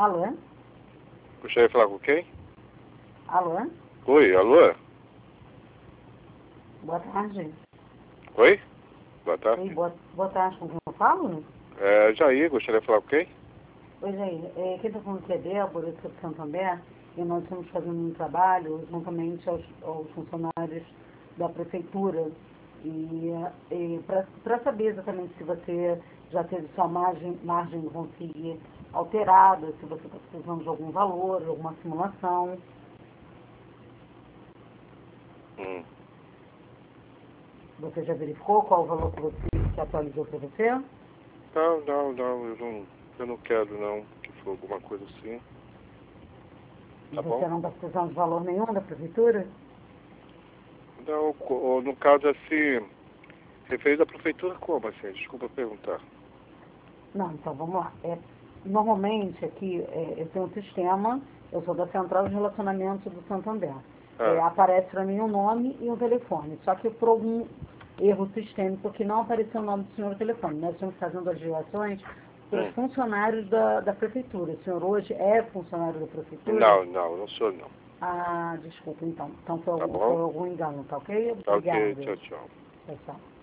Alô? Gostaria de falar com quem? Alô? Oi, alô? Boa tarde. Oi? Boa tarde. Oi, boa tarde. Com quem eu falo? Jair, gostaria de falar com quem? Oi, Jair. Quem está falando aqui é Débora, do Santander, e nós estamos fazendo um trabalho juntamente aos funcionários da prefeitura e para saber exatamente se você já teve sua margem de conseguir alterada, se você está precisando de algum valor, alguma simulação. Hum. Você já verificou qual o valor que atualizou para você? Não, eu não quero não, que for alguma coisa assim. E Tá você bom? não está precisando de valor nenhum da prefeitura? Não, no caso assim, referido à prefeitura como assim? Desculpa perguntar. Não, então vamos lá. Normalmente aqui eu tenho um sistema, eu sou da Central de Relacionamento do Santander. Ah, Aparece para mim um nome e um telefone. Só que por algum erro sistêmico que não apareceu o nome do senhor no telefone. Nós estamos fazendo as ligações para os funcionários da prefeitura. O senhor hoje é funcionário da prefeitura? não sou não. Ah, desculpa, então. Então Tá foi bom? algum engano, tá ok? Tá ok, Obrigada. tchau, tchau. Tchau, tchau.